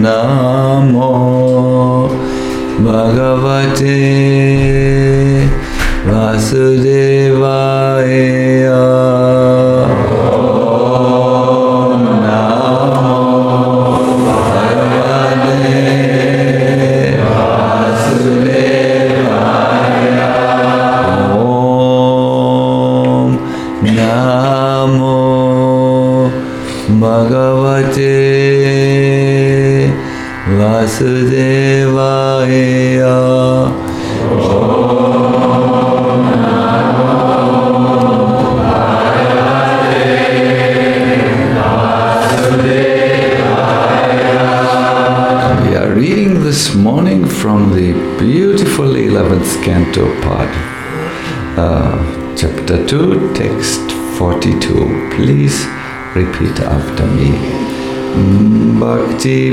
Namo Bhagavate Vasudevaya. Vasudevaya. We are reading this morning from the beautiful 11th canto part, chapter 2, text 42. Please repeat after me. Bhakti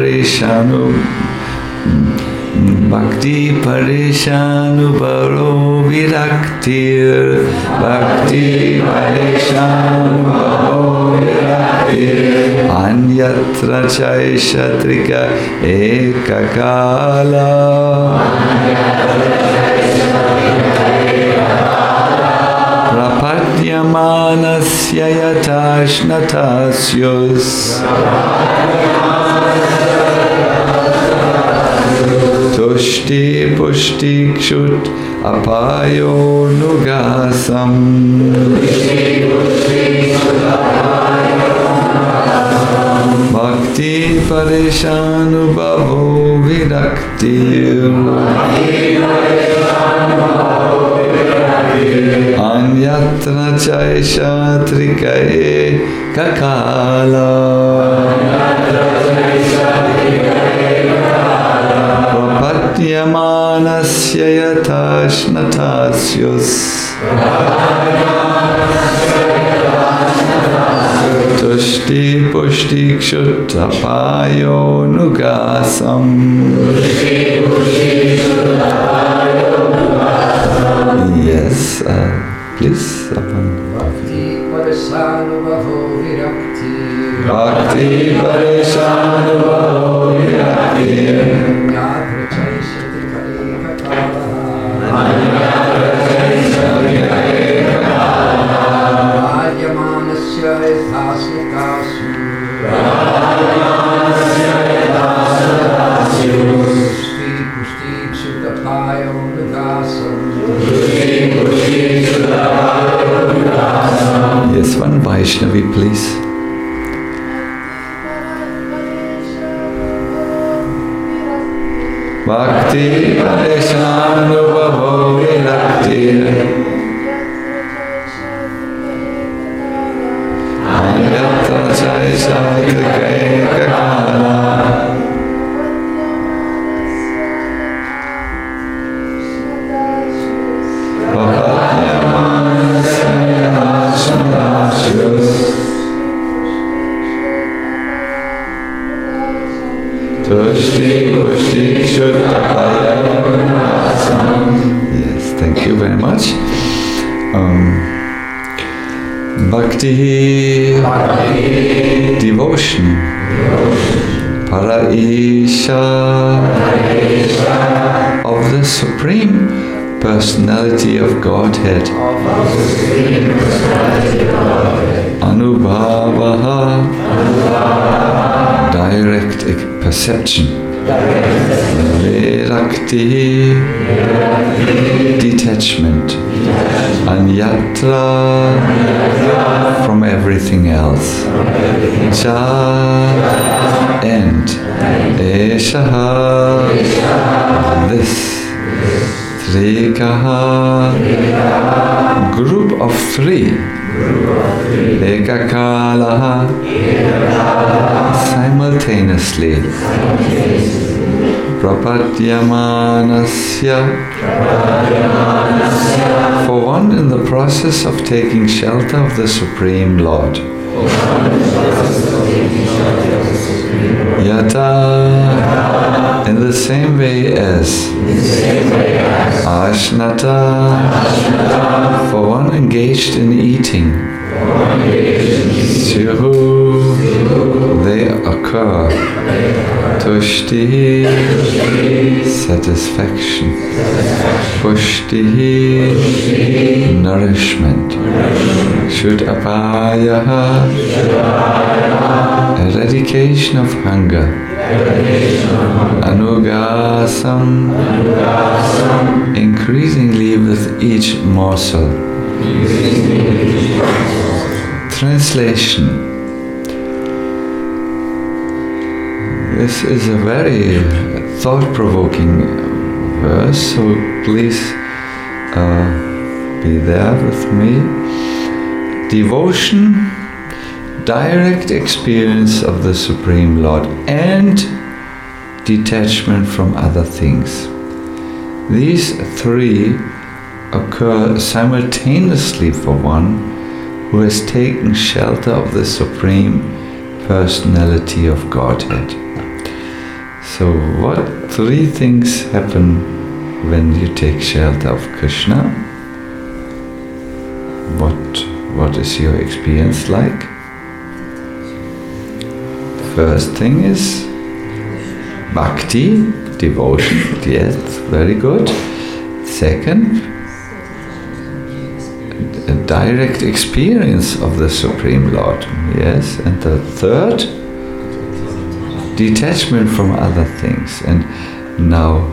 Parishanu Baro Viraktir. Bhakti Parishanu Baro Viraktir. Anyatra Chaishatrika Ekakala. Prapadyamanasya yatashnatashyus. Tushti pushti kshut apayo nugasam. Bhakti parishanu bhavo viraktir. Anyatra chaisha trikaye kakala. Prapadyamanasya yatashnatashyus. Tushti pushti kshuttapayo nugasam. Yes, please. Bhakti parishanu bhavo virakti. Bhakti parishanu bhavo virakti. Anyatra chaisha trikaye kakala. Prapadyamanasya yatashnatasyu. Tushti pushti kshuttapayo nugasam. Yes, one Vaishnavi, please. Bhakti parishanu bhavo virakti. Anyatra chaisha trikaye kakala. Yes, thank you very much. Bhakti, devotion. Paraisha, of the Supreme Personality of Godhead. Anubhavaha, direct perception. Virakti, detachment. Anyatra, from everything else. Cha, and. Eshaha, this. Trikaha, group of three. Ekakalaha, simultaneously. Prapadyamanasya, for one in the process of taking shelter of the Supreme Lord. Yata, in the same way as. Ashnata, for one engaged in eating. Syuhu, they they occur. Tushti, satisfaction. Pushti, nourishment. Shudapaya, eradication of hunger. Anugasam, increasingly with each morsel. Translation. This is a very thought-provoking verse, so please be there with me. Devotion, direct experience of the Supreme Lord, and detachment from other things. These three occur simultaneously for one who has taken shelter of the Supreme Personality of Godhead. So what three things happen when you take shelter of Krishna? What is your experience like? First thing is bhakti, devotion, yes, very good. Second, a direct experience of the Supreme Lord, yes. And the third, detachment from other things. And now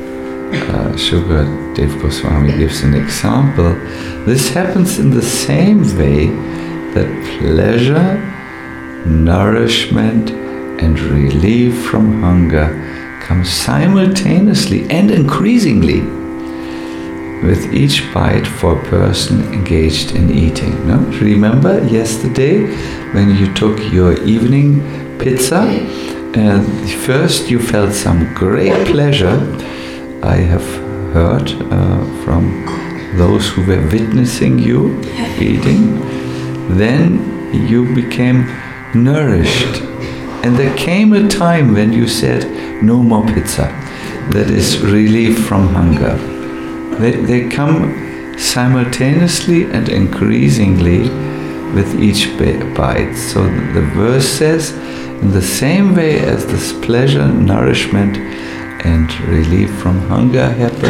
Shukadev Goswami gives an example. This happens in the same way that pleasure, nourishment and relief from hunger come simultaneously and increasingly with each bite for a person engaged in eating. No? Remember yesterday when you took your evening pizza, first you felt some great pleasure. I have heard from those who were witnessing you eating. Then you became nourished. And there came a time when you said, no more pizza. That is relief from hunger. They come simultaneously and increasingly with each bite. So the verse says, in the same way as this pleasure, nourishment and relief from hunger happen,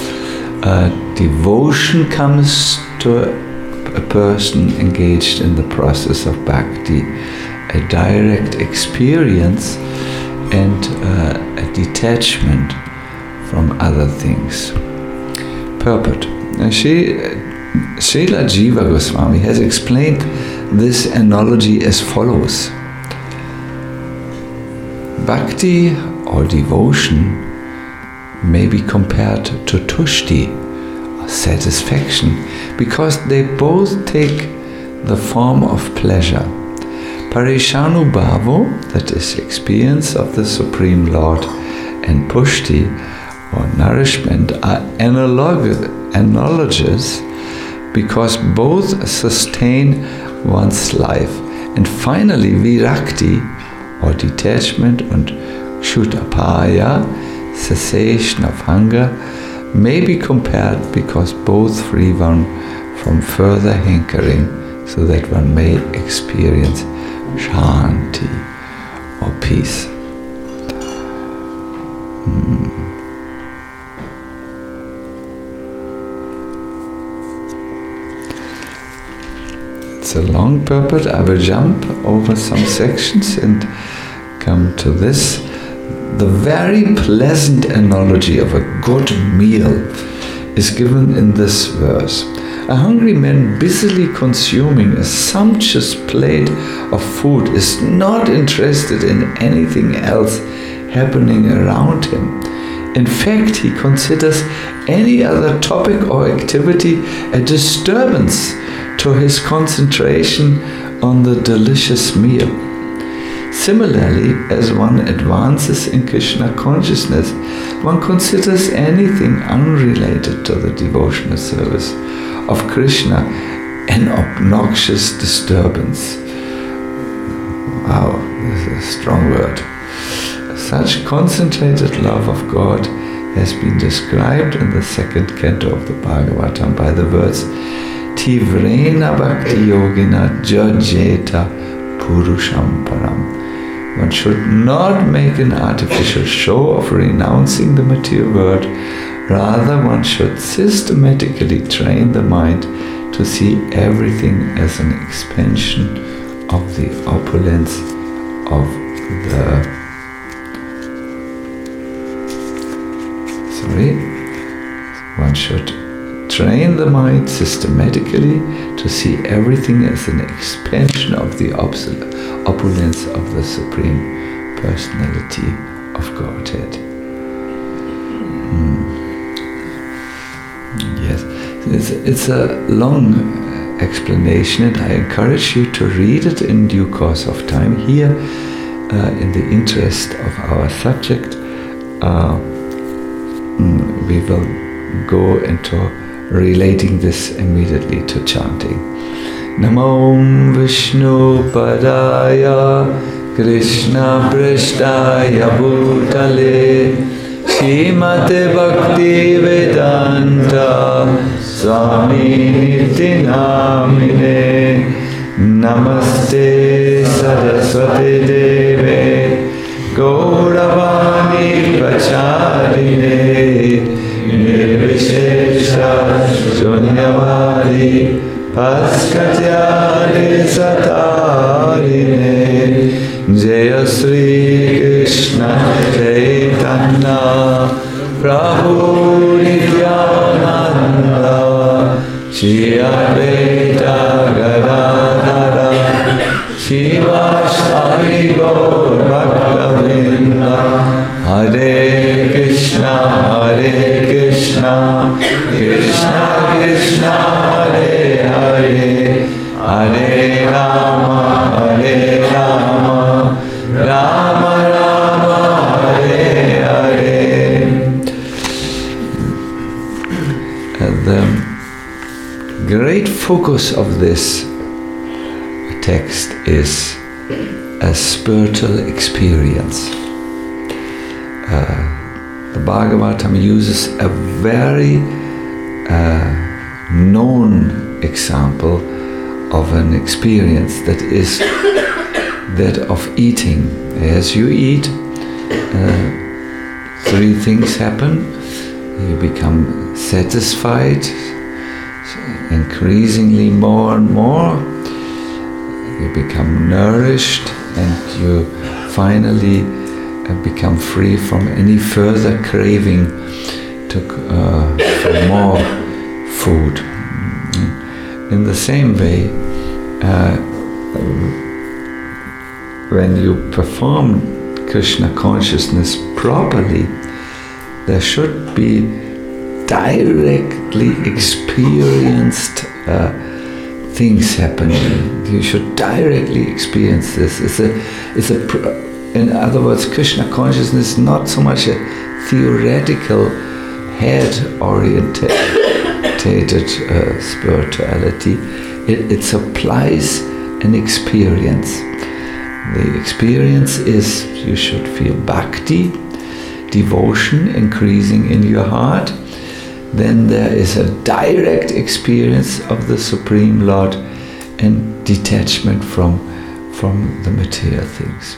devotion comes to a person engaged in the process of bhakti, a direct experience and a detachment from other things. Purport. Srila Jiva Goswami has explained this analogy as follows. Bhakti or devotion may be compared to tushti, or satisfaction, because they both take the form of pleasure. Parishanubhavo, that is experience of the Supreme Lord, and pushti, or nourishment, are analogous because both sustain one's life. And finally, virakti, or detachment, and kshutapaya, cessation of hunger, may be compared because both free one from further hankering, so that one may experience shanti, or peace. It's a long purport. I will jump over some sections and come to this. The very pleasant analogy of a good meal is given in this verse. A hungry man busily consuming a sumptuous plate of food is not interested in anything else happening around him. In fact, he considers any other topic or activity a disturbance to his concentration on the delicious meal. Similarly, as one advances in Krishna consciousness, one considers anything unrelated to the devotional service of Krishna an obnoxious disturbance. Wow, this is a strong word. Such concentrated love of God has been described in the second canto of the Bhagavatam by the words Tivrena Bhakti Yogina Jajeta Purusham Param. One should not make an artificial show of renouncing the material world. Rather, one should systematically train the mind to see everything as an expansion of the opulence of the... One should train the mind systematically to see everything as an expansion of the opulence of the Supreme Personality of Godhead. Yes, it's a long explanation, and I encourage you to read it in due course of time. Here, in the interest of our subject, we will go into relating this immediately to chanting. Namo Vishnu Padaya Krishna Prishtaya Bhutale Srimate Bhakti Vedanta Swami Niti Namine Namaste Saraswati Deve Gauravani Pracharine Nirvishesha Shunyavadi Paskatyade Satarine Jaya Sri Krishna Chaitanya Prabhu Nityananda Shri Advaita Gadadhara Shivasari Gaur Bhaktavinda Hare Krishna Krishna Krishna Hare Hare Hare Rama Rama Rama Hare Hare. The great focus of this text is a spiritual experience. The Bhagavatam uses a very known example of an experience that is that of eating. As you eat, three things happen. You become satisfied, increasingly more and more. You become nourished, and you finally become free from any further craving for more food. In the same way, when you perform Krishna consciousness properly, there should be directly experienced things happening. You should directly experience this. In other words, Krishna consciousness is not so much a theoretical, head-orientated spirituality. It supplies an experience. The experience is you should feel bhakti, devotion increasing in your heart. Then there is a direct experience of the Supreme Lord and detachment from the material things.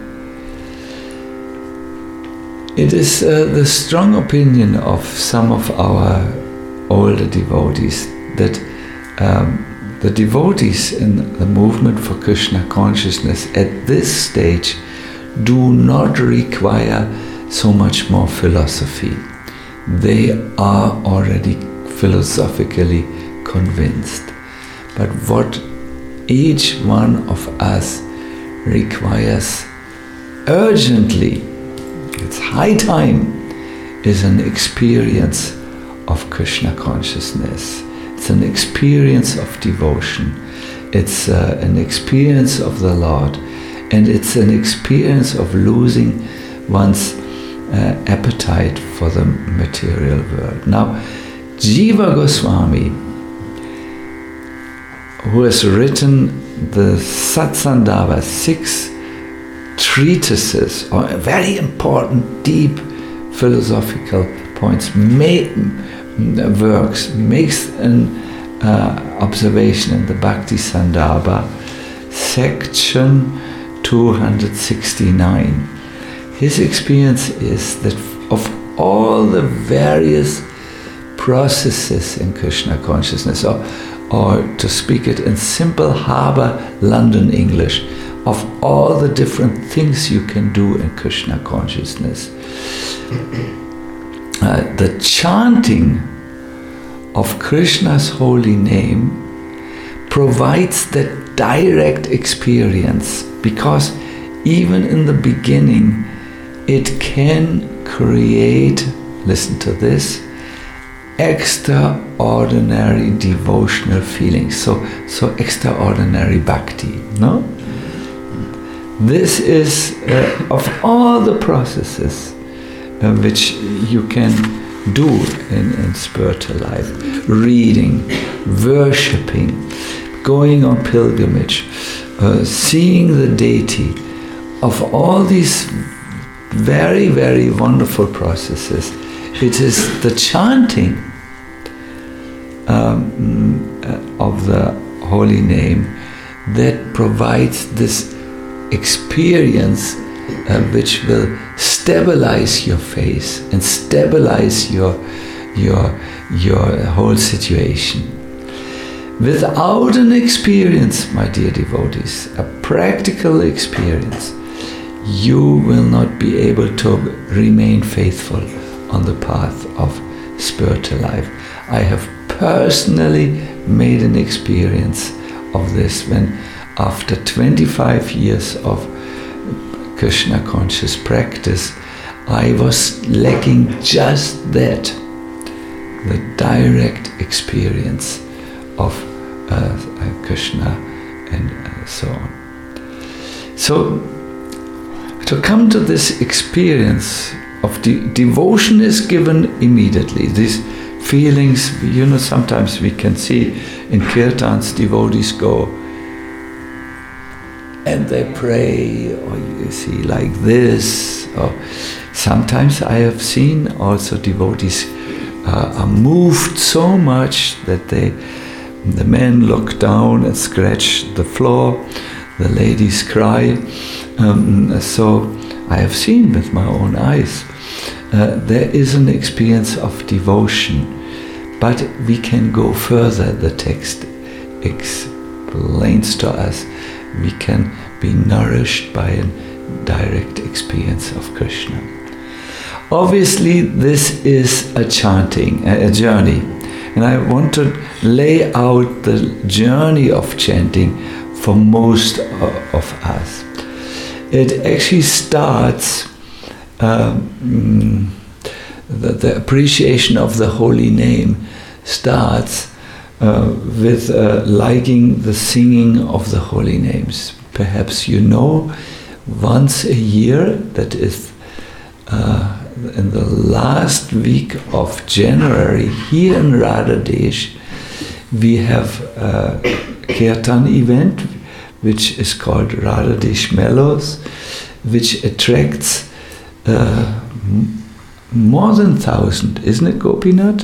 It is the strong opinion of some of our older devotees that the devotees in the movement for Krishna consciousness at this stage do not require so much more philosophy. They are already philosophically convinced. But what each one of us requires urgently, it's high time, is an experience of Krishna consciousness. It's an experience of devotion. It's an experience of the Lord. And it's an experience of losing one's appetite for the material world. Now, Jiva Goswami, who has written the Satsandava, 6 treatises, or very important, deep philosophical points, works, makes an observation in the Bhakti Sandarbha, section 269. His experience is that of all the various processes in Krishna consciousness, or to speak it in simple harbour London English, of all the different things you can do in Krishna consciousness, the chanting of Krishna's holy name provides that direct experience, because even in the beginning it can create, listen to this, extraordinary devotional feelings, so extraordinary bhakti, no? This is of all the processes which you can do in spiritual life: reading, worshipping, going on pilgrimage, seeing the deity. Of all these very, very wonderful processes, it is the chanting of the holy name that provides this experience which will stabilize your face and stabilize your whole situation. Without an experience, my dear devotees, a practical experience, you will not be able to remain faithful on the path of spiritual life. I have personally made an experience of this when, after 25 years of Krishna conscious practice, I was lacking just that, the direct experience of Krishna and so on. So, to come to this experience of devotion is given immediately. These feelings, sometimes we can see in kirtans, devotees go and they pray, or you see like this, or sometimes I have seen also devotees are moved so much that the men look down and scratch the floor, the ladies cry. So I have seen with my own eyes. There is an experience of devotion, but we can go further. The text explains to us we can be nourished by a direct experience of Krishna. Obviously, this is a journey, and I want to lay out the journey of chanting for most of us. It actually starts, the appreciation of the holy name starts with liking the singing of the holy names. Perhaps once a year, that is in the last week of January, here in Radhadesh, we have a kirtan event which is called Radhadesh Mellows, which attracts more than 1,000, isn't it, Gopinath?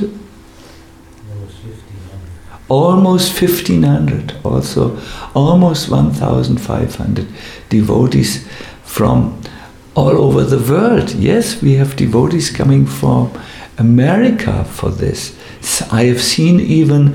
Almost 1,500, also almost 1,500 devotees from all over the world. Yes, we have devotees coming from America for this. I have seen even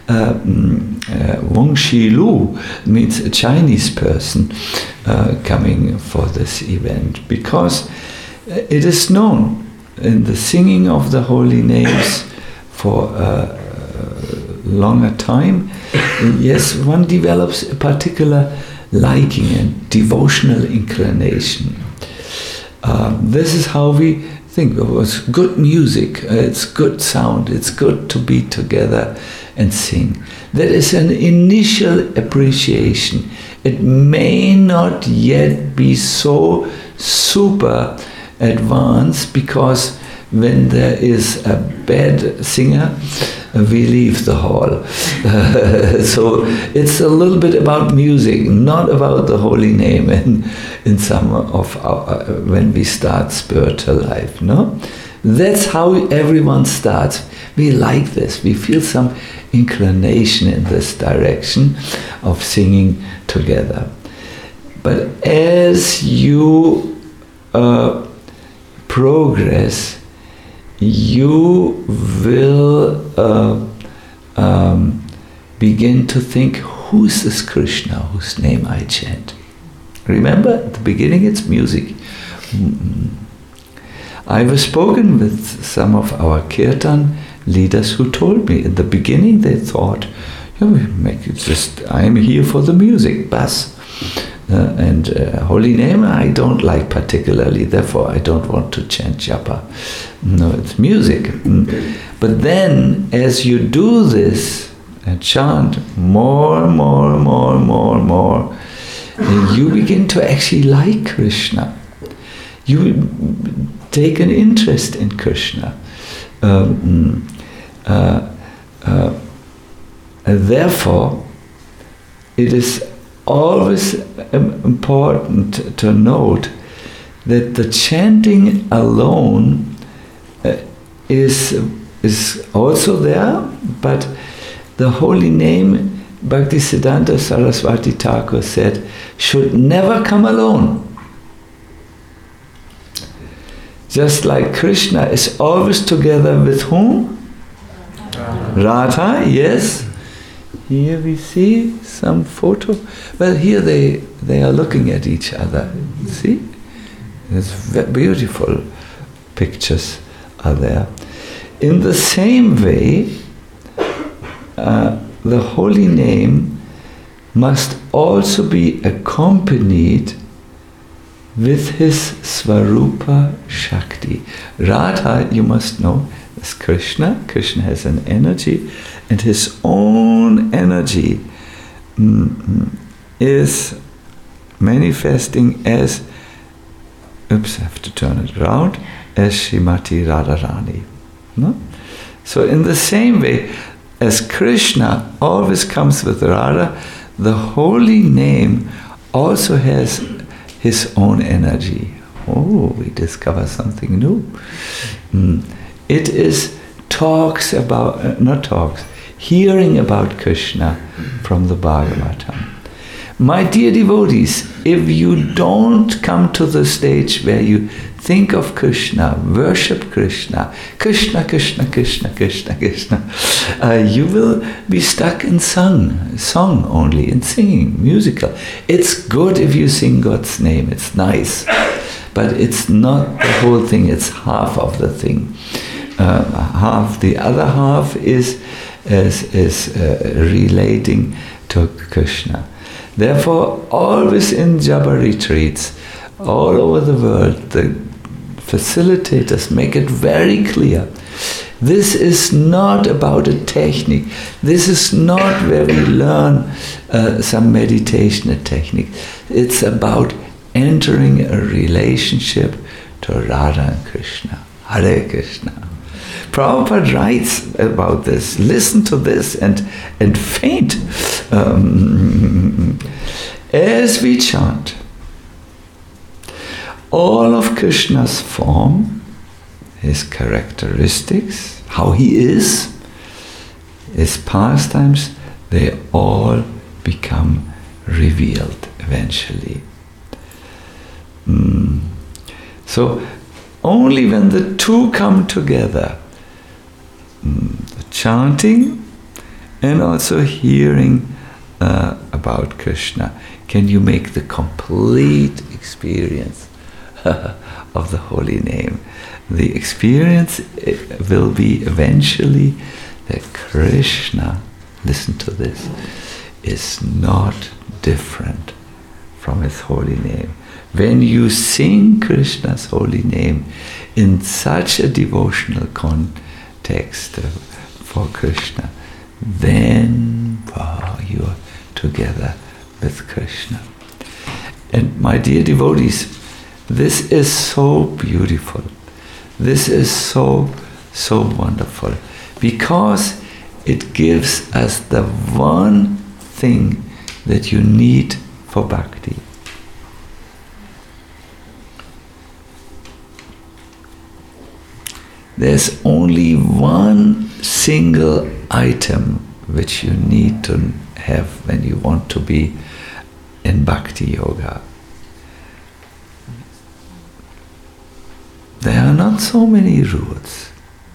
Wang Shilu, means a Chinese person, coming for this event, because it is known in the singing of the holy names for a longer time. Yes, one develops a particular liking and devotional inclination. This is how we think. It was good music, it's good sound, it's good to be together and sing. That is an initial appreciation. It may not yet be so super advanced, because when there is a bad singer, we leave the hall. So it's a little bit about music, not about the holy name in some of our, when we start spiritual life, no? That's how everyone starts. We like this, we feel some inclination in this direction of singing together. But as you progress, you will begin to think, who's this Krishna whose name I chant? Remember, at the beginning it's music. I've spoken with some of our kirtan leaders who told me in the beginning they thought, make it just, I'm here for the music, bas. And holy name I don't like particularly, therefore I don't want to chant japa. No, it's music. But then as you do this and chant more, you begin to actually like Krishna. You take an interest in Krishna. And therefore, it is always important to note that the chanting alone is also there, but the holy name, Bhaktisiddhanta Saraswati Thakur said, should never come alone. Just like Krishna is always together with whom? Radha, yes. Here we see some photo. Well, here they are looking at each other. See? It's beautiful pictures are there. In the same way, the holy name must also be accompanied with his Svarupa Shakti. Radha, you must know, is Krishna. Krishna has an energy, and his own energy is manifesting as, I have to turn it around, as Srimati Radharani. No? So in the same way, as Krishna always comes with Radha, the holy name also has his own energy. Oh, we discover something new. It is hearing about Krishna from the Bhagavatam. My dear devotees, if you don't come to the stage where you think of Krishna, worship Krishna, Krishna, Krishna, Krishna, Krishna, Krishna, you will be stuck in song only, in singing, musical. It's good if you sing God's name, it's nice, but it's not the whole thing, it's half of the thing. The other half is relating to Krishna. Therefore, always in Japa retreats, all over the world, the facilitators make it very clear. This is not about a technique. This is not where we learn some meditation technique. It's about entering a relationship to Radha and Krishna. Hare Krishna. Prabhupada writes about this. Listen to this and faint. As we chant, all of Krishna's form, his characteristics, how he is, his pastimes, they all become revealed eventually. So only when the two come together, the chanting and also hearing about Krishna, can you make the complete experience of the holy name. The experience will be eventually that Krishna, listen to this, is not different from his holy name. When you sing Krishna's holy name in such a devotional context for Krishna, then you are together with Krishna. And my dear devotees, this is so beautiful. This is so wonderful, because it gives us the one thing that you need for bhakti. There's only one single item which you need to have when you want to be in bhakti yoga, not so many rules.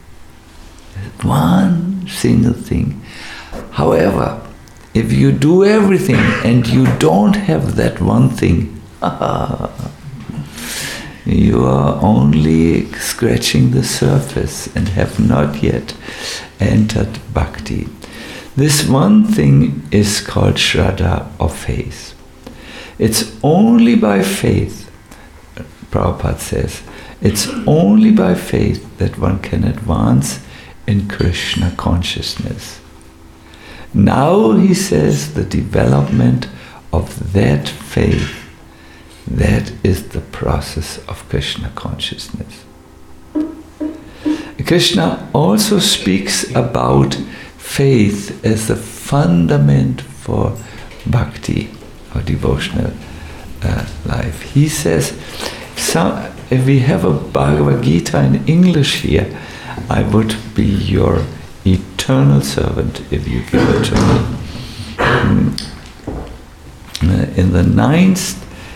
One single thing. However, if you do everything and you don't have that one thing, you are only scratching the surface and have not yet entered bhakti. This one thing is called Shraddha, or faith. It's only by faith, Prabhupada says, it's only by faith that one can advance in Krishna consciousness. Now, he says, the development of that faith, that is the process of Krishna consciousness. Krishna also speaks about faith as the fundament for bhakti, or devotional life. He says, if we have a Bhagavad Gita in English here, I would be your eternal servant if you give it to me. In the 9th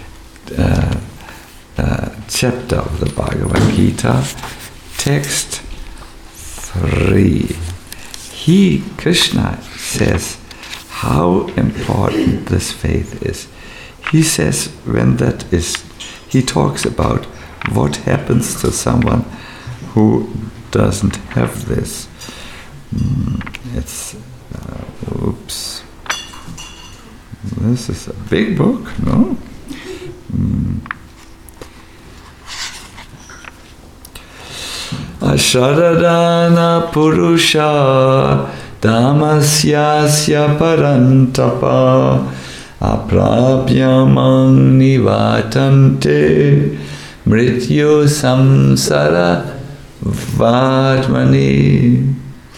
chapter of the Bhagavad Gita, text 3, Krishna says how important this faith is. He says he talks about what happens to someone who doesn't have this. This is a big book, no? Asharadana Purusha Damasyasya Parantapa Aprapyamang Nivatante Mrityu Samsara Vatmani.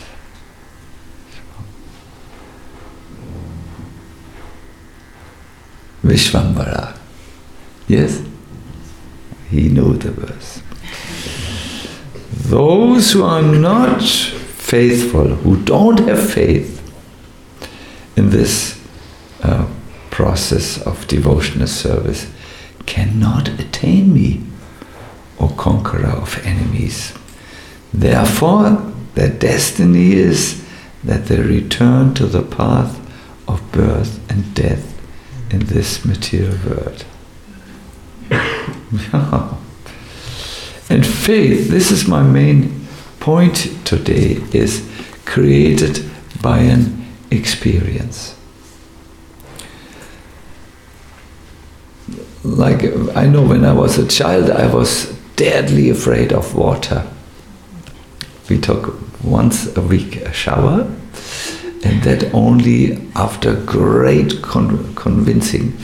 Vishvambara. Yes? He knew the verse. Those who are not faithful, who don't have faith in this process of devotional service, cannot attain me, O conqueror of enemies. Therefore, their destiny is that they return to the path of birth and death in this material world. Yeah. And faith, this is my main point today, is created by an experience. Like, I know when I was a child, I was deadly afraid of water. We took once a week a shower, and that only after great convincing.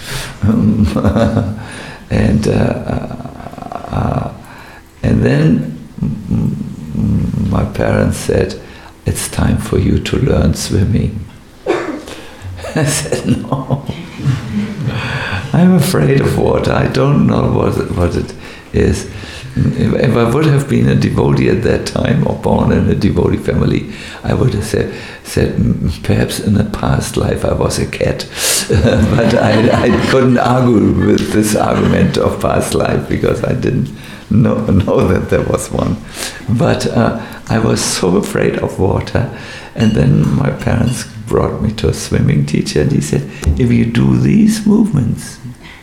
And then my parents said, it's time for you to learn swimming. I said, no, I'm afraid of water. I don't know what it is. If I would have been a devotee at that time, or born in a devotee family, I would have said perhaps in a past life I was a cat. But I couldn't argue with this argument of past life because I didn't know that there was one. But I was so afraid of water. And then my parents brought me to a swimming teacher, and he said, if you do these movements,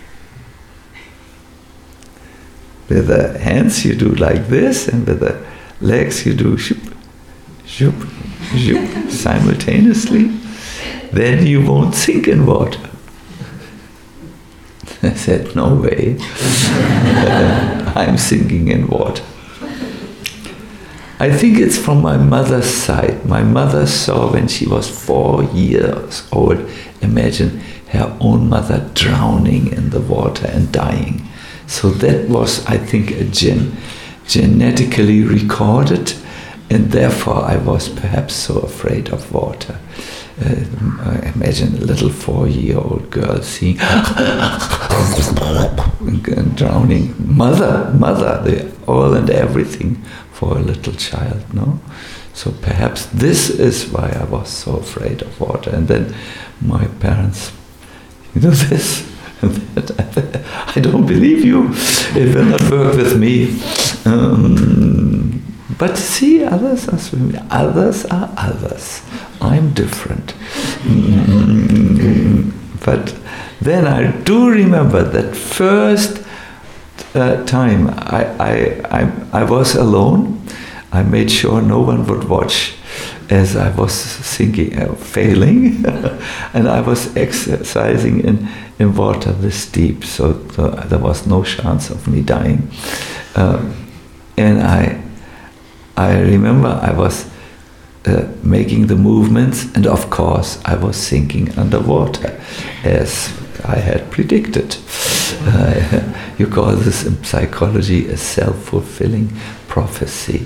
with the hands you do like this, and with the legs you do shoop, shoop, shoop, simultaneously, then you won't sink in water. I said, no way. I'm sinking in water. I think it's from my mother's side. My mother saw when she was 4 years old, imagine her own mother drowning in the water and dying. So that was, I think, genetically recorded, and therefore I was perhaps so afraid of water. Imagine a little 4-year-old girl seeing drowning. Mother, the all and everything for a little child, no? So perhaps this is why I was so afraid of water. And then my parents, this, I don't believe you. It will not work with me. But see, others are swimming. Others are others. I'm different. But then I do remember that first time I was alone. I made sure no one would watch as I was thinking, failing, and I was exercising in water this deep, so there was no chance of me dying. And I remember I was making the movements, and of course I was sinking underwater, as I had predicted. You call this in psychology a self-fulfilling prophecy.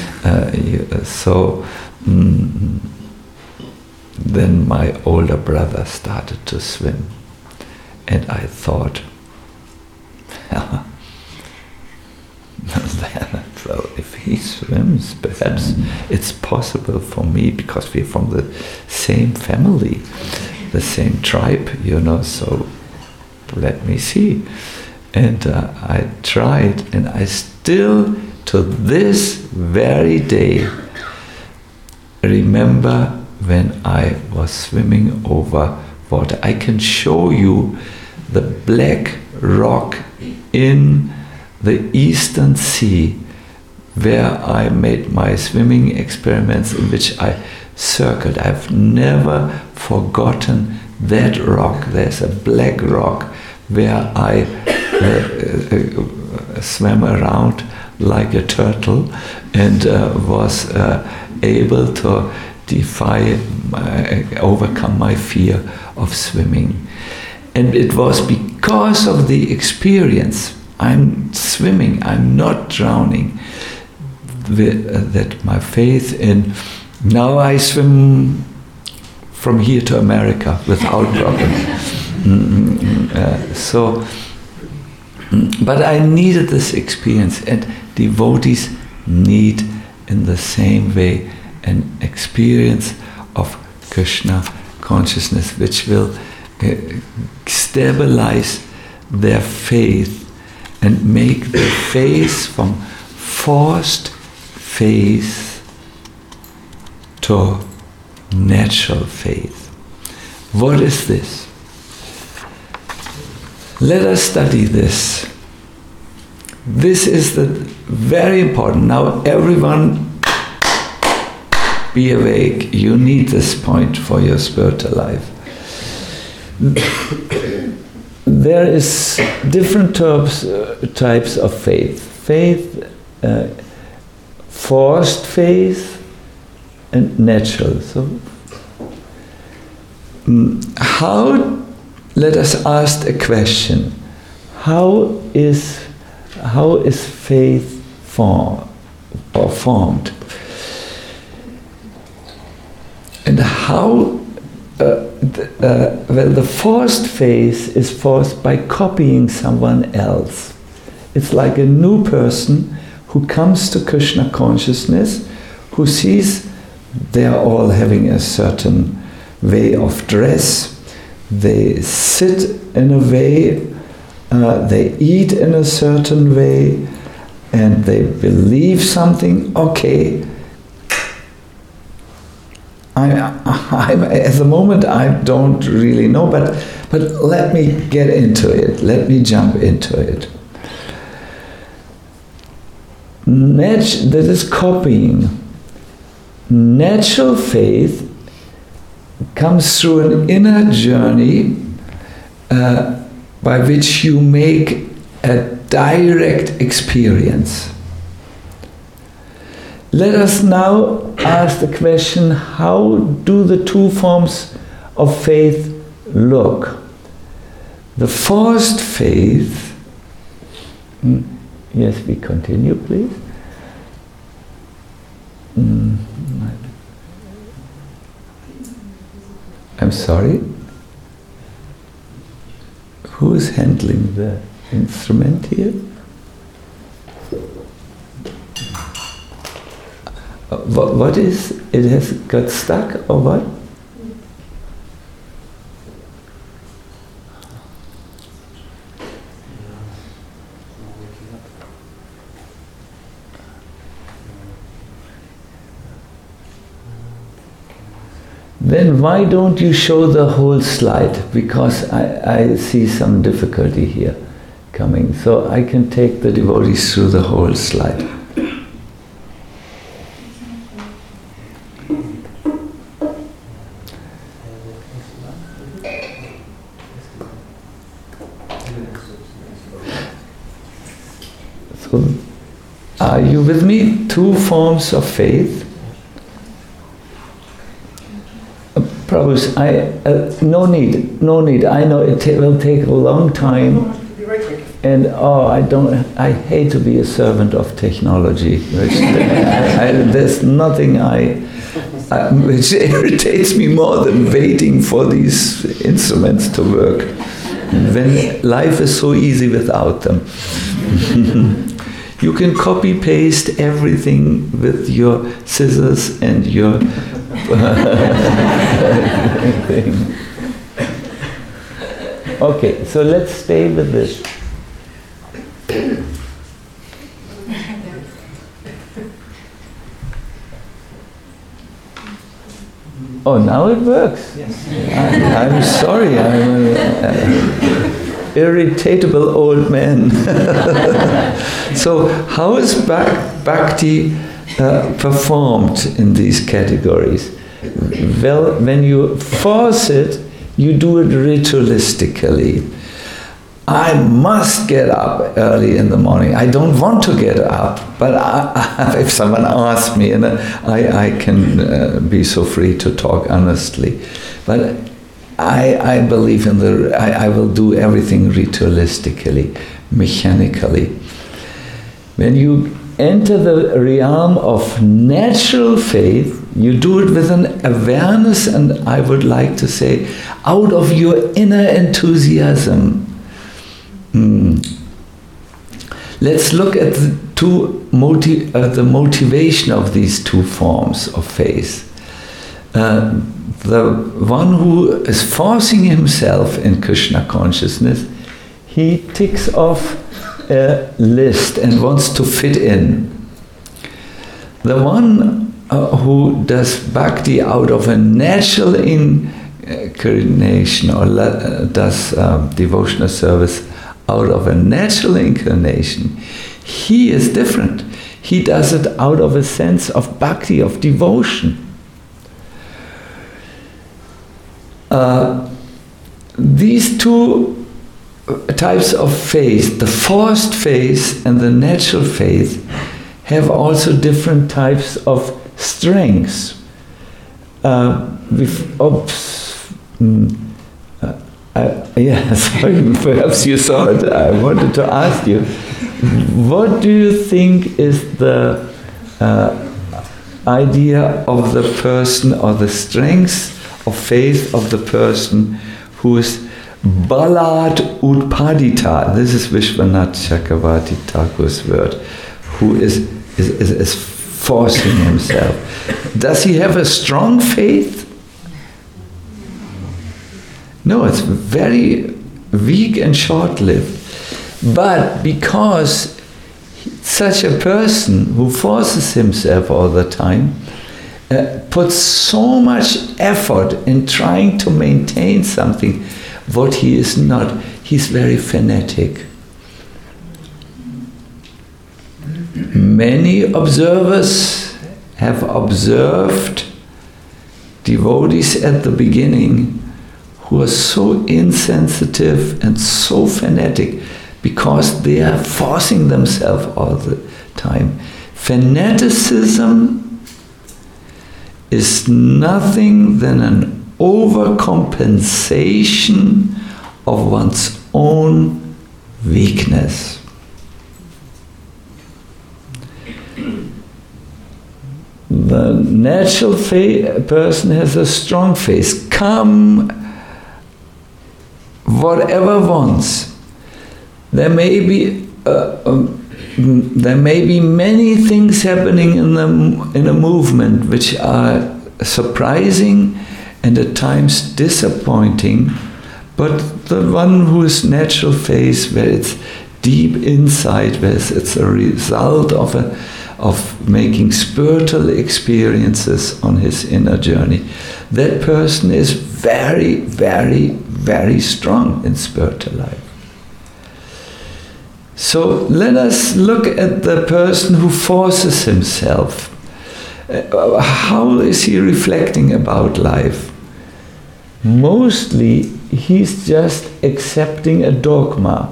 Then my older brother started to swim, and I thought, well, if he swims, perhaps it's possible for me, because we're from the same family, the same tribe, so let me see. And I tried, and I still, to this very day, remember when I was swimming over water. I can show you the black rock in the Eastern Sea where I made my swimming experiments, in which I circled. I've never forgotten that rock. There's a black rock where I swam around like a turtle and was able to overcome my fear of swimming. And it was because of the experience, I'm swimming, I'm not drowning, that my faith in, now I swim from here to America without problem. But I needed this experience, and devotees need in the same way an experience of Krishna consciousness, which will stabilize their faith and make their faith from forced faith to natural faith. What is this? Let us study this. This is very important. Now everyone be awake. You need this point for your spiritual life. There is different types of faith. Faith, forced faith, and natural. So, let us ask a question. How is faith formed? And how the forced faith is forced by copying someone else. It's like a new person who comes to Krishna consciousness, who sees they're all having a certain way of dress, they sit in a way, they eat in a certain way, and they believe something. Okay, at the moment I don't really know, but let me get into it. Let me jump into it. That is copying. Natural faith comes through an inner journey by which you make a direct experience. Let us now ask the question, how do the two forms of faith look? The forced faith, yes, we continue, please. I'm sorry. Who is handling the instrument here? What is? It has got stuck or what? Then why don't you show the whole slide? Because I see some difficulty here coming. So I can take the devotees through the whole slide. So, are you with me? Two forms of faith. Prabhu, no need. I know it will take a long time, and I hate to be a servant of technology. There's nothing which irritates me more than waiting for these instruments to work. When life is so easy without them. You can copy paste everything with your scissors and your thing. Okay, so let's stay with this. Oh, now it works. Yes. I'm sorry, I'm an irritatable old man. So how is bhakti performed in these categories? Well, when you force it, you do it ritualistically. I must get up early in the morning. I don't want to get up, but if someone asks me, and I can be so free to talk honestly. But I believe in I will do everything ritualistically, mechanically. When you enter the realm of natural faith, you do it with an awareness, and I would like to say, out of your inner enthusiasm. Let's look at the motivation of these two forms of faith. The one who is forcing himself in Krishna consciousness, he ticks off a list and wants to fit in. The one who does bhakti out of a natural inclination, or does devotional service out of a natural inclination, he is different. He does it out of a sense of bhakti, of devotion. These two types of faith, the forced faith and the natural faith, have also different types of strengths. Perhaps you saw it. I wanted to ask you, what do you think is the idea of the person, or the strengths of faith of the person who is Balat Utpadita? This is Vishwanath Chakravarti Thakur's word. Who is forcing himself. Does he have a strong faith? No, it's very weak and short-lived. But because such a person who forces himself all the time puts so much effort in trying to maintain something what he is not, he's very fanatic. Many observers have observed devotees at the beginning who are so insensitive and so fanatic because they are forcing themselves all the time. Fanaticism is nothing than an overcompensation of one's own weakness. The natural person has a strong faith. Come, whatever wants. There may be many things happening in a movement which are surprising and at times disappointing, but the one who is natural faith, where it's deep inside, where it's a result of of making spiritual experiences on his inner journey, that person is very, very, very strong in spiritual life. So let us look at the person who forces himself. How is he reflecting about life? Mostly, he's just accepting a dogma.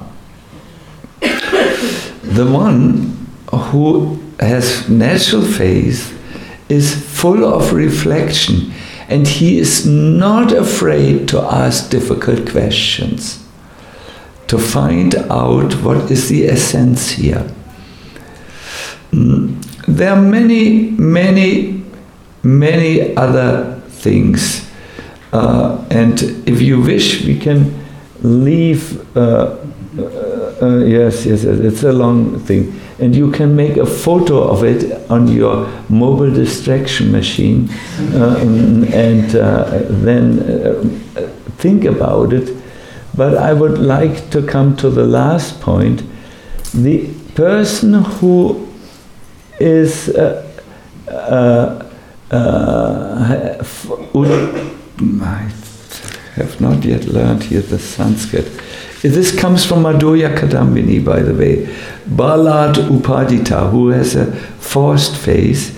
The one who has natural faith is full of reflection, and he is not afraid to ask difficult questions, to find out what is the essence here. There are many, many, many other things. And if you wish, we can leave. Yes, it's a long thing. And you can make a photo of it on your mobile distraction machine and then think about it. But I would like to come to the last point. The person who is I have not yet learned here the Sanskrit. This comes from Madhurya Kadambini, by the way. Balat Upadita, who has a forced face.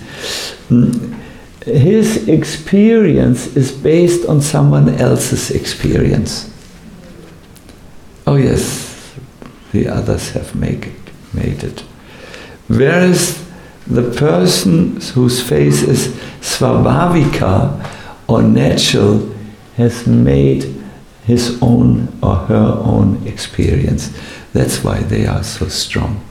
His experience is based on someone else's experience. Oh yes, the others have made it. Whereas the person whose face is svabhavika or natural has made his own or her own experience. That's why they are so strong.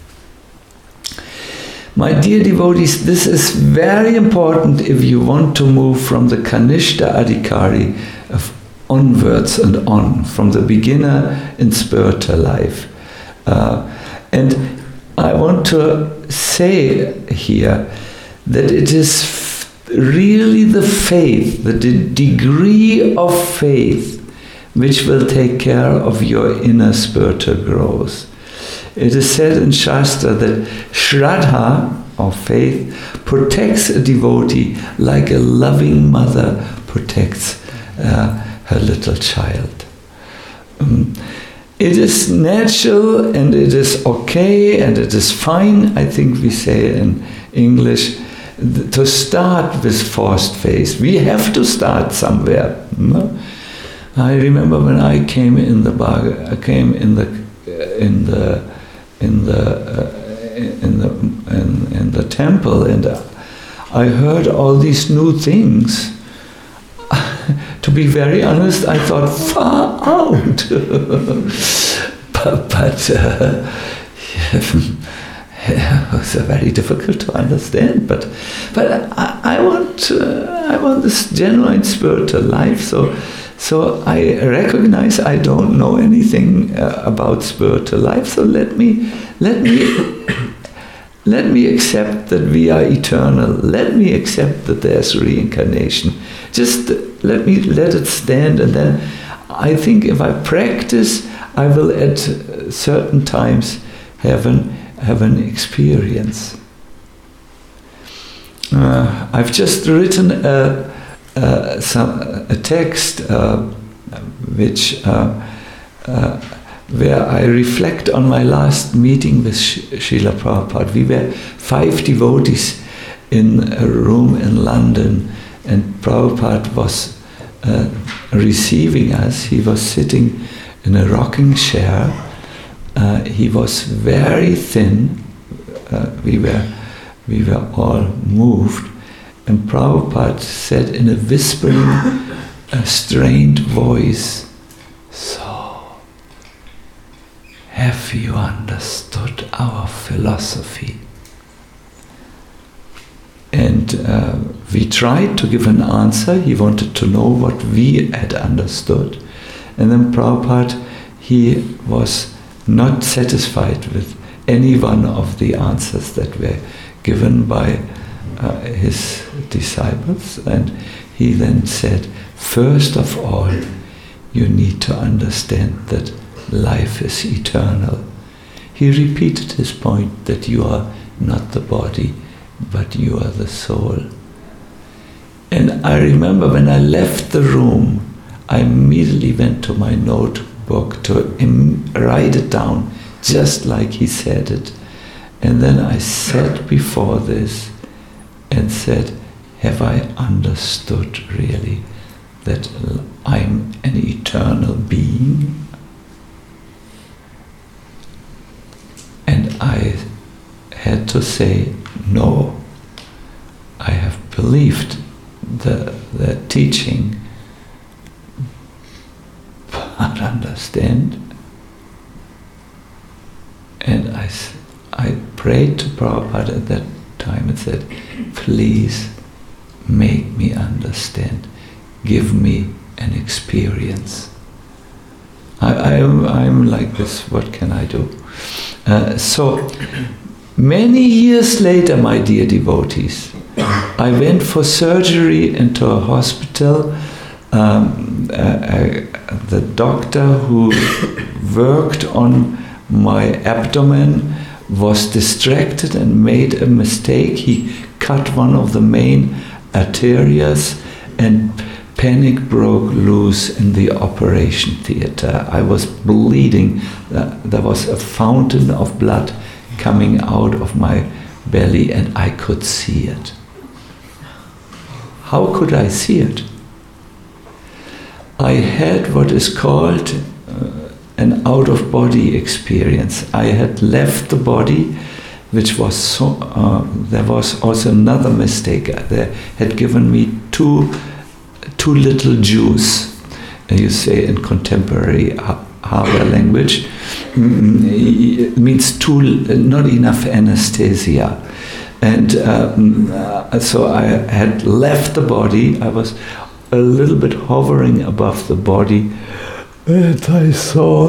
My dear devotees, this is very important if you want to move from the Kanishta Adhikari onwards and on, from the beginner in spiritual life. And I want to say here that it is really the faith, the degree of faith, which will take care of your inner spiritual growth. It is said in Shastra that Shraddha, or faith, protects a devotee like a loving mother protects her little child. It is natural and it is okay and it is fine, I think we say in English, to start with forced faith. We have to start somewhere. No? I remember when I came in the temple, and I heard all these new things. To be very honest, I thought far out, but it was very difficult to understand. But I want this genuine spiritual life. So I recognize I don't know anything about spiritual life. So let me accept that we are eternal. Let me accept that there's reincarnation. Just let it stand, and then I think if I practice, I will at certain times have an experience. I've just written a text which where I reflect on my last meeting with Srila Prabhupada. We were 5 devotees in a room in London, and Prabhupada was receiving us. He was sitting in a rocking chair. He was very thin. We were all moved. And Prabhupada said in a whispering, strained voice, "So, have you understood our philosophy?" And we tried to give an answer. He wanted to know what we had understood. And then Prabhupada, he was not satisfied with any one of the answers that were given by his disciples, and he then said, first of all, you need to understand that life is eternal. He repeated his point that you are not the body, but you are the soul. And I remember when I left the room, I immediately went to my notebook to write it down, just like he said it. And then I sat before this and said, have I understood really that I'm an eternal being? And I had to say, no, I have believed the teaching, but understand. And I prayed to Prabhupada at that time and said, please make me understand. Give me an experience. I'm like this, what can I do? So, many years later, my dear devotees, I went for surgery into a hospital. The doctor who worked on my abdomen was distracted and made a mistake. He cut one of the main arteries and panic broke loose in the operation theater. I was bleeding. There was a fountain of blood coming out of my belly and I could see it. How could I see it? I had what is called an out-of-body experience. I had left the body, which was so. There was also another mistake. They had given me too little juice. You say in contemporary Harvard language, it means not enough anesthesia. And so I had left the body. I was a little bit hovering above the body, and I saw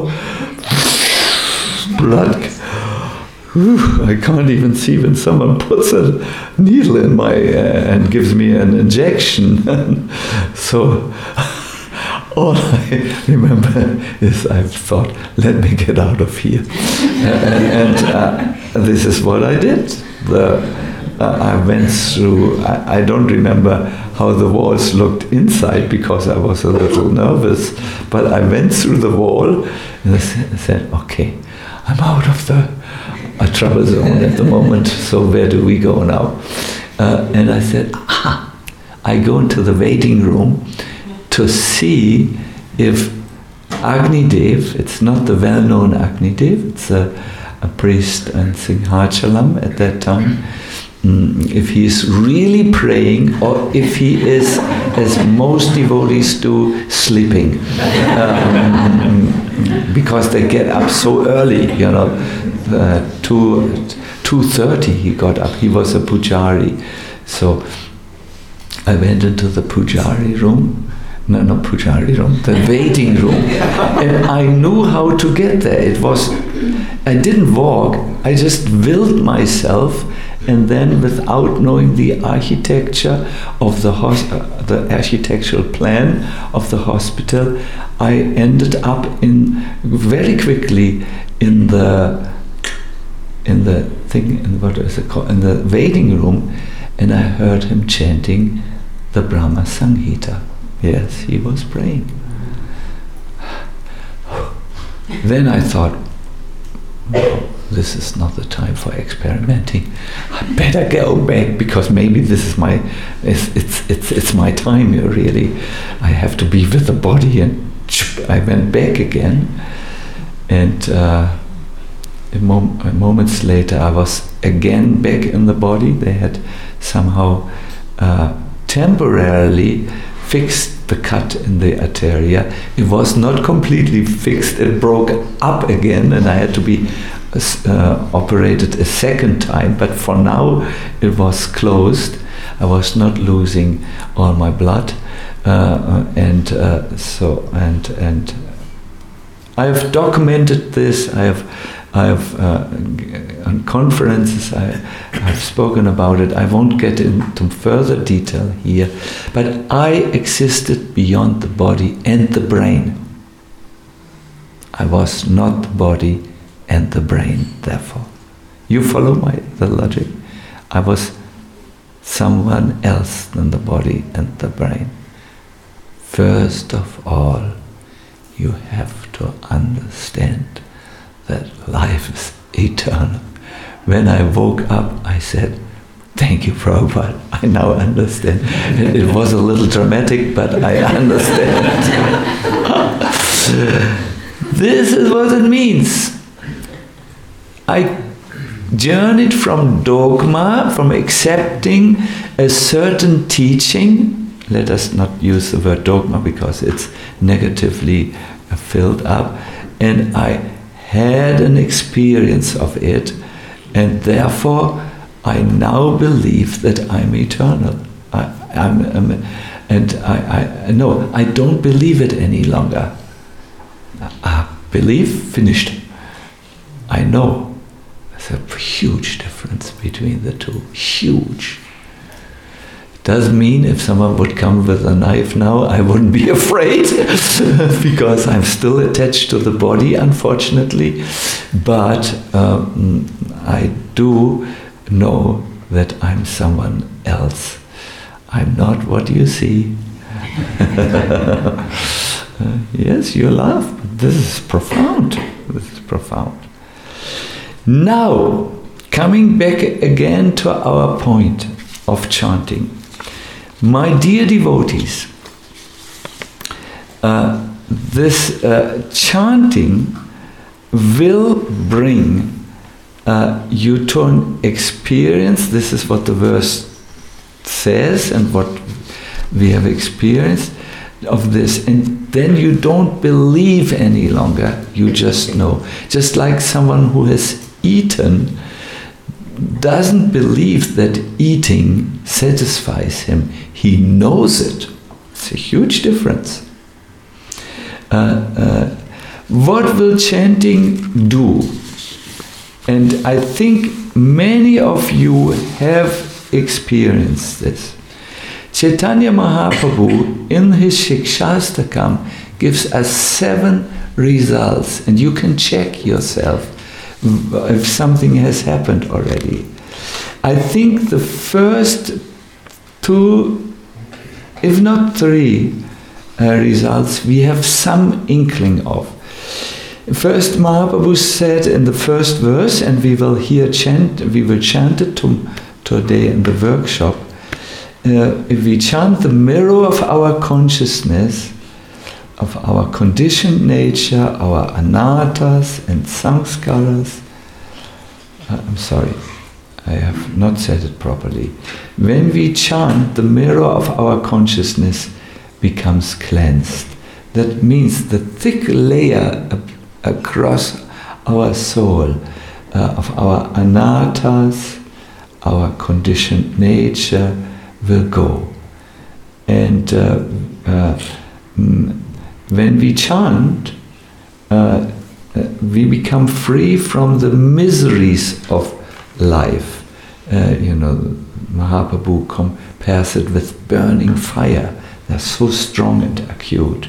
blood. I can't even see when someone puts a needle in my and gives me an injection. So all I remember is I thought, let me get out of here. And this is what I did. I went through, I don't remember how the walls looked inside because I was a little nervous, but I went through the wall and I said, okay, I'm out of the trouble zone at the moment, so where do we go now? And I said, I go into the waiting room to see if Agni Dev, it's not the well-known Agni Dev, it's a priest in Singhachalam at that time, if he is really praying or if he is, as most devotees do, sleeping. Because they get up so early, 2:30 he got up. He was a pujari. So I went into the pujari room. No, not pujari room, the waiting room. And I knew how to get there. I didn't walk, I just willed myself, and then without knowing the architecture of the architectural plan of the hospital, I ended up very quickly in the waiting room, and I heard him chanting the Brahma Samhita. Yes, he was praying. Then I thought, this is not the time for experimenting. I better go back because maybe this is it's my time here, really. I have to be with the body, and I went back again. And moments later, I was again back in the body. They had somehow temporarily fixed the cut in the arteria. It was not completely fixed. It broke up again, and I had to be operated a second time. But for now, it was closed. I was not losing all my blood, and I have documented this. I have on conferences I've spoken about it. I won't get into further detail here, but I existed beyond the body and the brain. I was not the body and the brain, therefore. You follow the logic? I was someone else than the body and the brain. First of all, you have to understand that life is eternal. When I woke up, I said, "Thank you, Prabhupada. I now understand." It was a little dramatic, but I understand. This is what it means. I journeyed from dogma, from accepting a certain teaching. Let us not use the word dogma because it's negatively filled up. And I had an experience of it, and therefore I now believe that I'm eternal. I don't believe it any longer. Belief, finished. I know. There's a huge difference between the two. Huge. Does mean if someone would come with a knife now, I wouldn't be afraid because I'm still attached to the body, unfortunately. But I do know that I'm someone else. I'm not what you see. Yes, you laugh. But this is profound. This is profound. Now, coming back again to our point of chanting. My dear devotees, this chanting will bring you to an experience. This is what the verse says and what we have experienced of this. And then you don't believe any longer, you just know. Just like someone who has eaten doesn't believe that eating satisfies him. He knows it. It's a huge difference. What will chanting do? And I think many of you have experienced this. Chaitanya Mahaprabhu in his Shikshastakam gives us 7 results, and you can check yourself if something has happened already. I think the first 2, if not 3 results, we have some inkling of. First, Mahaprabhu said in the first verse, and we will chant it today in the workshop. If we chant the mirror of our consciousness, of our conditioned nature, our anartas and samskaras. I'm sorry, I have not said it properly. When we chant, the mirror of our consciousness becomes cleansed. That means the thick layer across our soul of our anartas, our conditioned nature will go. And when we chant, we become free from the miseries of life. Mahaprabhu compares it with burning fire. They're so strong and acute.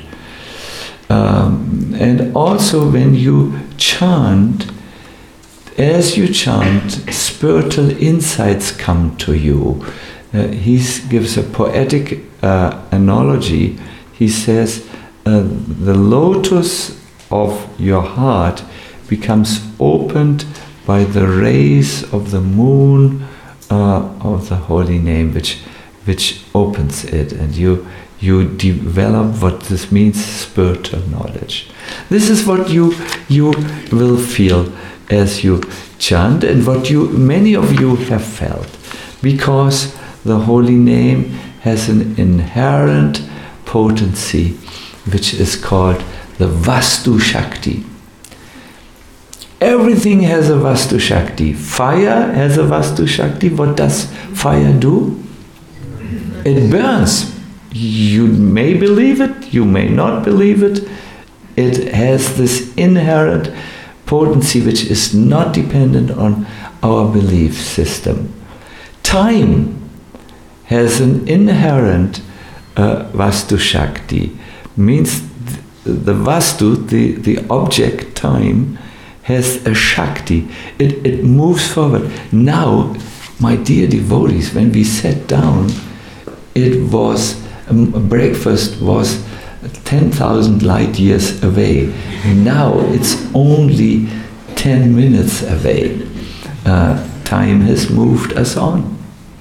And also when you chant, as you chant, spiritual insights come to you. He gives a poetic analogy. He says, the lotus of your heart becomes opened by the rays of the moon of the holy name, which opens it, and you develop what this means, spiritual knowledge. This is what you will feel as you chant, and what many of you have felt, because the holy name has an inherent potency, which is called the Vastu Shakti. Everything has a Vastu Shakti. Fire has a Vastu Shakti. What does fire do? It burns. You may believe it, you may not believe it. It has this inherent potency which is not dependent on our belief system. Time has an inherent Vastu Shakti. Means the Vastu, the object time, has a Shakti. It moves forward. Now, my dear devotees, when we sat down, it was, breakfast was 10,000 light years away. Now it's only 10 minutes away. Time has moved us on.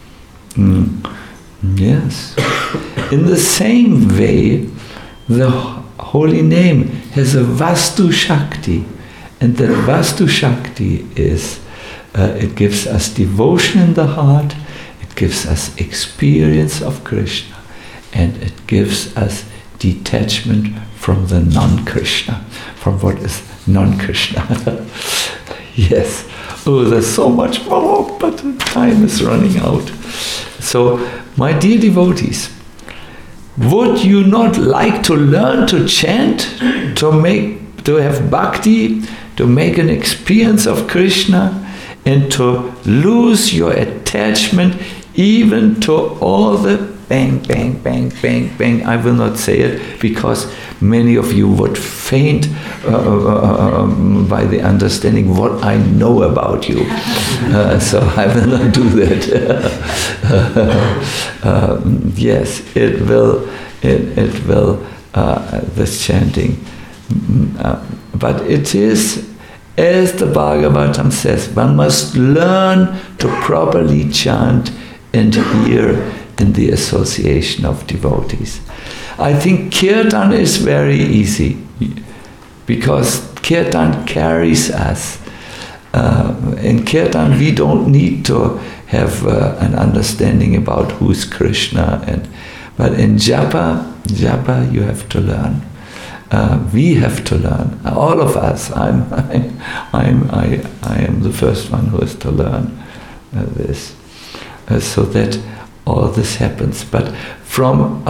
Yes. In the same way, the holy name has a Vastu Shakti. And that Vastu Shakti is, it gives us devotion in the heart, it gives us experience of Krishna, and it gives us detachment from the non-Krishna, from what is non-Krishna. Yes. Oh, there's so much more, but time is running out. So, my dear devotees, would you not like to learn to chant, to have bhakti, to make an experience of Krishna, and to lose your attachment even to all the bang, bang, bang, bang, bang. I will not say it because many of you would faint by the understanding what I know about you. So I will not do that. Yes, it will, this chanting. But it is, as the Bhagavatam says, one must learn to properly chant and hear in the association of devotees. I think Kirtan is very easy because Kirtan carries us. In Kirtan we don't need to have an understanding about who's Krishna, but in Japa you have to learn. We have to learn. All of us. I am the first one who has to learn this, so that all this happens. But from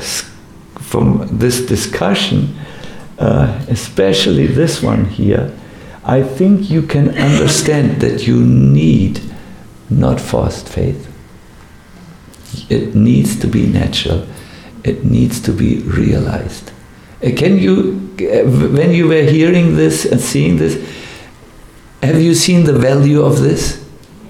this discussion, especially this one here, I think you can understand that you need not forced faith. It needs to be natural. It needs to be realized. Can you, when you were hearing this and seeing this, have you seen the value of this?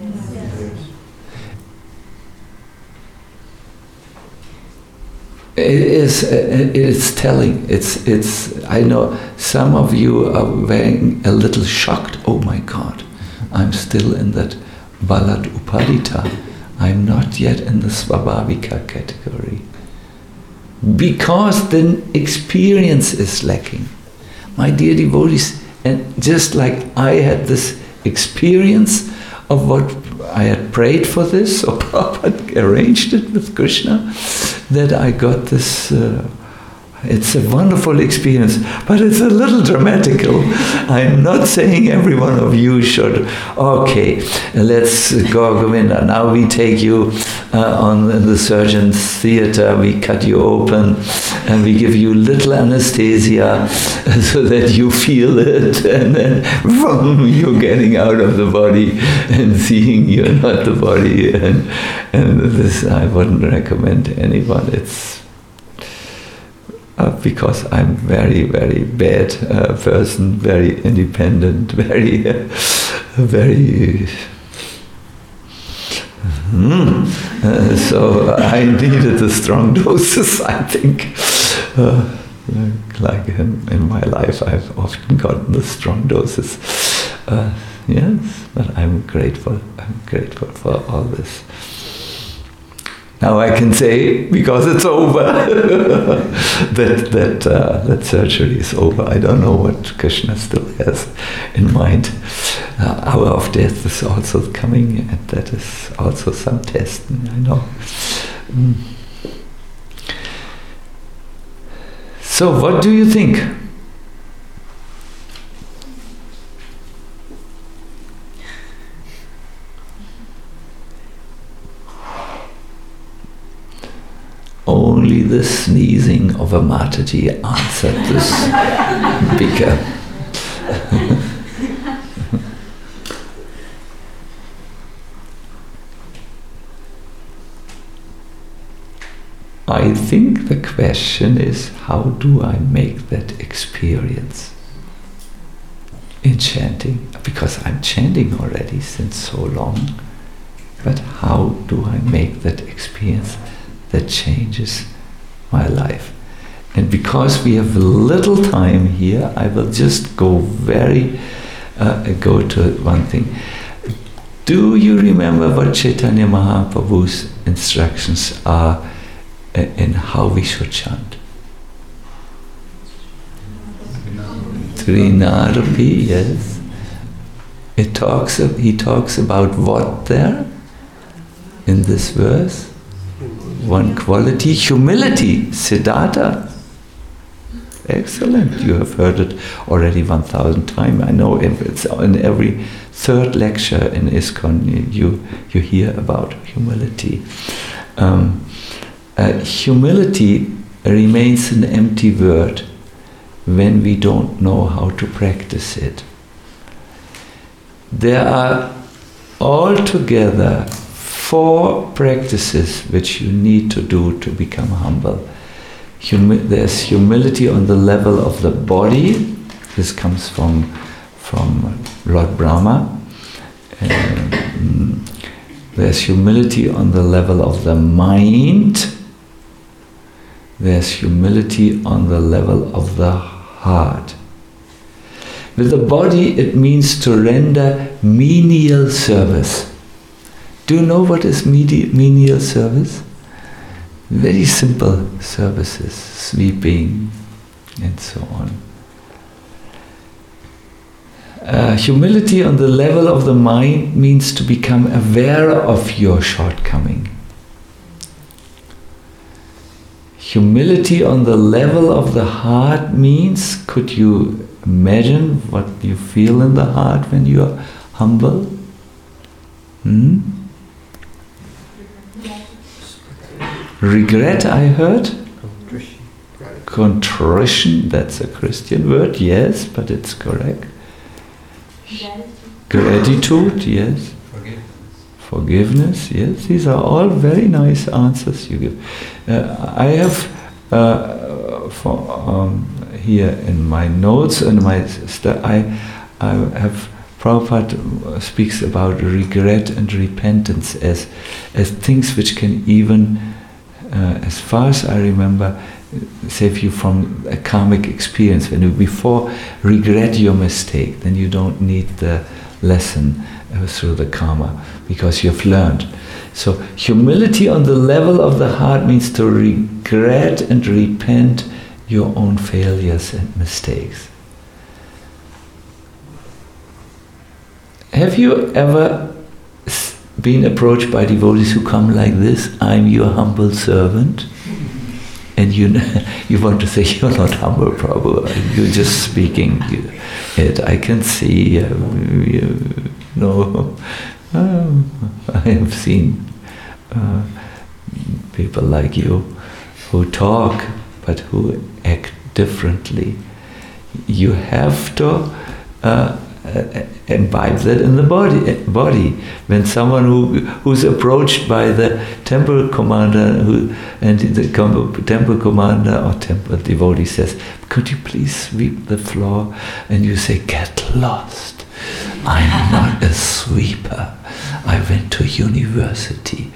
It is telling. It's. I know some of you are very a little shocked. Oh my God, I'm still in that Balad Upadita. I'm not yet in the Svabhavika category. Because the experience is lacking. My dear devotees, and just like I had this experience of what I had prayed for this, or Prabhupada arranged it with Krishna, that I got this, it's a wonderful experience, but it's a little dramatical. I'm not saying every one of you should, okay, let's go, Govinda, now we take you on the surgeon's theater, we cut you open, and we give you little anesthesia so that you feel it, and then boom, you're getting out of the body and seeing you're not the body, and this I wouldn't recommend to anyone. It's because I'm very, very bad person, very independent, very, very. So I needed the strong doses, I think. Like in my life, I've often gotten the strong doses. Yes, but I'm grateful. I'm grateful for all this. Now I can say, because it's over, that surgery is over. I don't know what Krishna still has in mind. Hour of death is also coming, and that is also some testing, I know. So what do you think? Only the sneezing of a Mataji answered this bigger. I think the question is, how do I make that experience? in chanting, because I'm chanting already since so long. But how do I make that experience that changes my life? And because we have little time here, I will just go to one thing. Do you remember what Chaitanya Mahaprabhu's instructions are in how we should chant? Trinadapi, yes. He talks about what there in this verse? One quality, humility, Siddhartha. Excellent. You have heard it already 1,000 times. I know it's in every third lecture in ISKCON you hear about humility. Humility remains an empty word when we don't know how to practice it. There are altogether 4 practices which you need to do to become humble. There's humility on the level of the body. This comes from Lord Brahma. There's humility on the level of the mind. There's humility on the level of the heart. With the body, it means to render menial service. Do you know what is menial service? Very simple services, sweeping and so on. Humility on the level of the mind means to become aware of your shortcoming. Humility on the level of the heart means, could you imagine what you feel in the heart when you are humble? Regret, I heard. Contrition, that's a Christian word, yes, but it's correct. Gratitude, yes. Forgiveness, yes. These are all very nice answers you give. I have here in my notes and I have Prabhupada speaks about regret and repentance as things which can even, as far as I remember, save you from a karmic experience. When you before regret your mistake, then you don't need the lesson through the karma, because you've learned. So humility on the level of the heart means to regret and repent your own failures and mistakes. Have you ever been approached by devotees who come like this, I'm your humble servant? And you want to say, you're not humble, Prabhu, you're just speaking it. I can see, I have seen people like you who talk, but who act differently. You have to imbibe that in the body. When someone who's approached by the temple commander, and the temple commander or temple devotee says, could you please sweep the floor? And you say, get lost. I'm not a sweeper. I went to university.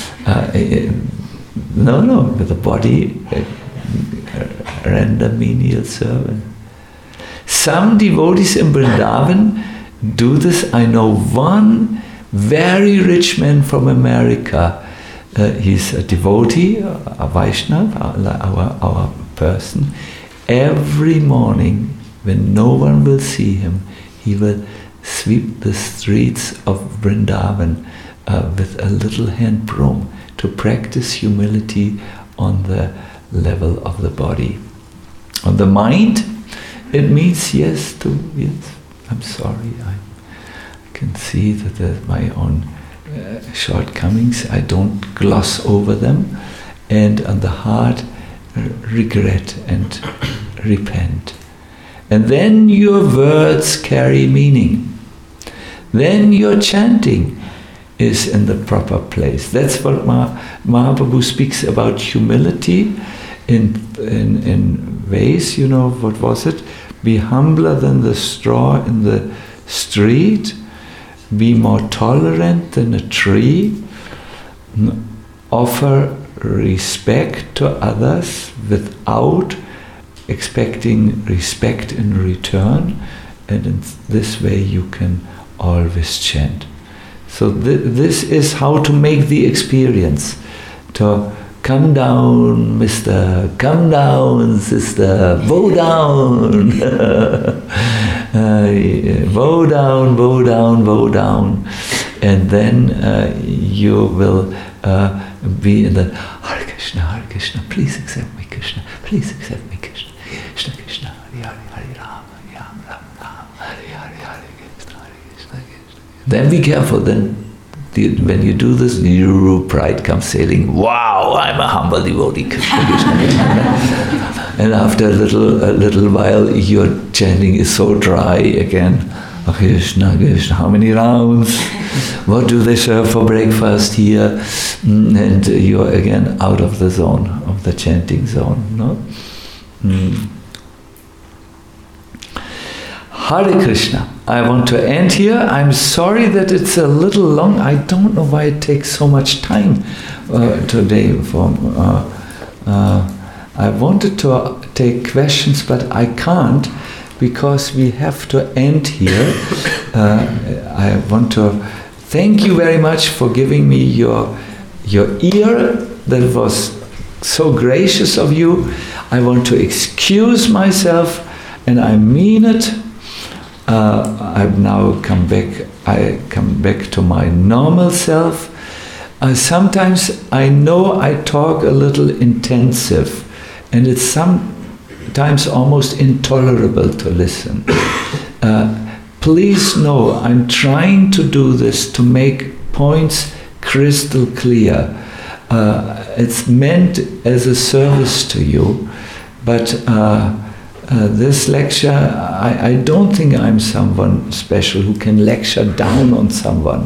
No, with the body, render menial servant. Some devotees in Vrindavan do this. I know one very rich man from America. He's a devotee, a Vaishnava, our person. Every morning, when no one will see him, he will sweep the streets of Vrindavan with a little hand broom to practice humility on the level of the body. On the mind, it means yes, I'm sorry, I can see that my own shortcomings, I don't gloss over them. And on the heart, regret and repent. And then your words carry meaning. Then your chanting is in the proper place. That's what Mahaprabhu speaks about humility in ways, what was it? be humbler than the straw in the street, be more tolerant than a tree, offer respect to others without expecting respect in return, and in this way you can always chant. So this is how to make the experience. To come down, mister, come down, sister, bow down. Bow down, bow down, bow down. And then you will be in the Hare Krishna, please accept me, Krishna, please accept me, Krishna, Krishna Krishna, Hare Hare, Hare Rama, Ram Ram Ram, Hare Hare, Hare Krishna, Hare Krishna, Krishna. Then be careful, then when you do this, your pride comes sailing. Wow, I'm a humble devotee, Krishna Krishna. And after a little while, your chanting is so dry again. Krishna, Krishna, how many rounds? What do they serve for breakfast here? And you're again out of the zone, of the chanting zone. No? Hare Krishna. I want to end here. I'm sorry that it's a little long. I don't know why it takes so much time today. I wanted to take questions, but I can't, because we have to end here. I want to thank you very much for giving me your ear. That was so gracious of you. I want to excuse myself, and I mean it. I've now come back. I come back to my normal self. Sometimes I know I talk a little intensive, and it's sometimes almost intolerable to listen. Please know I'm trying to do this to make points crystal clear. It's meant as a service to you, but this lecture, I don't think I'm someone special who can lecture down on someone.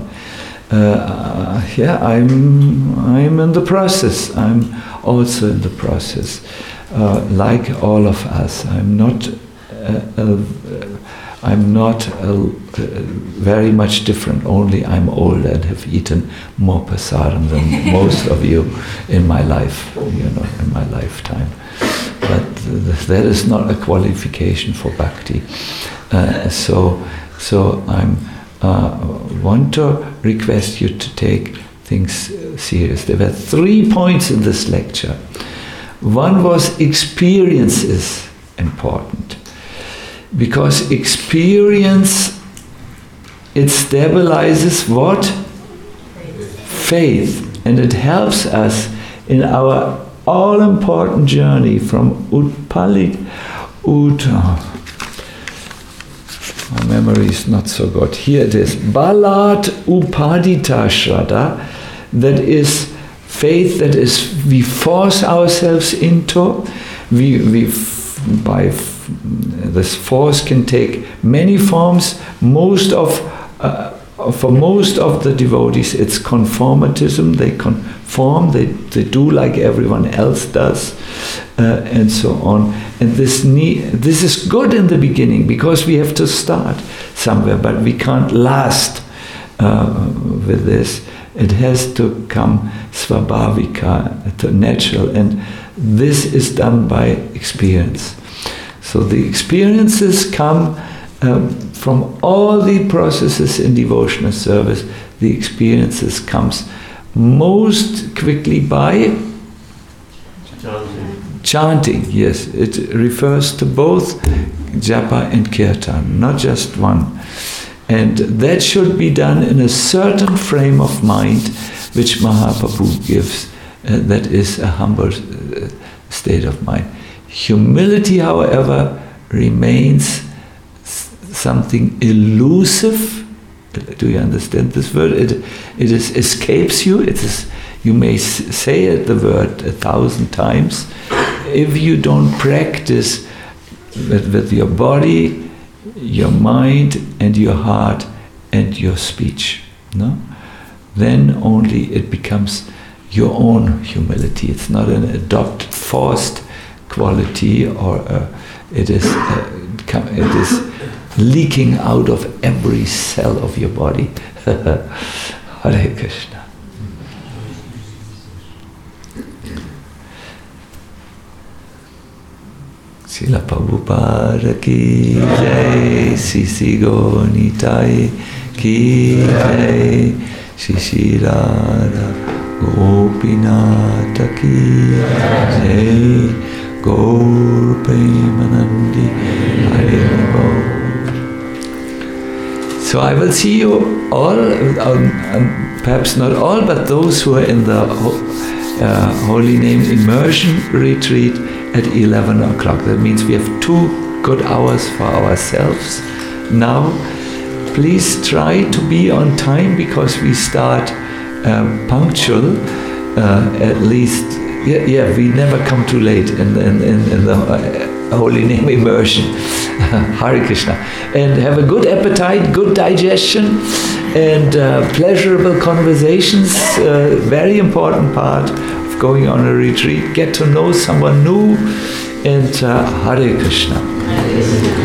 I'm in the process. I'm also in the process, like all of us. I'm not very much different. Only I'm older and have eaten more prasadam than most of you in my life. In my lifetime. But that is not a qualification for bhakti. So I want to request you to take things serious. There were 3 points in this lecture. One was experience is important, because experience, it stabilizes what? Faith, and it helps us in our all-important journey from my memory is not so good. Here it is. Balat upadita shraddha, that is faith that is we force ourselves into. This force can take many forms. For most of the devotees, it's conformatism. They conform, they do like everyone else does, and so on. And this is good in the beginning, because we have to start somewhere, but we can't last with this. It has to come svabhavika, natural, and this is done by experience. So the experiences come from all the processes in devotional service. The experiences comes most quickly by chanting. Yes, it refers to both japa and kirtan, not just one. And that should be done in a certain frame of mind, which Mahaprabhu gives. That is a humble state of mind. Humility, however, remains something elusive. Do you understand this word? It escapes you. It is. You may say the word 1,000 times. If you don't practice with your body, your mind, and your heart, and your speech, no? Then only it becomes your own humility. It's not an adopted, forced quality, or it is leaking out of every cell of your body. Hare Krishna. Srila Prabhupada ki jai, Sisi Gonitai ki jai, Shri Radha Gopinatha ki jai, Gaur Premanandi Hare Bo. So I will see you all, perhaps not all, but those who are in the Holy Name Immersion Retreat at 11 o'clock. That means we have 2 good hours for ourselves. Now, please try to be on time, because we start punctual, at least. Yeah, we never come too late in the Holy Name Immersion. Hare Krishna. And have a good appetite, good digestion, and pleasurable conversations. Very important part of going on a retreat. Get to know someone new, and Hare Krishna.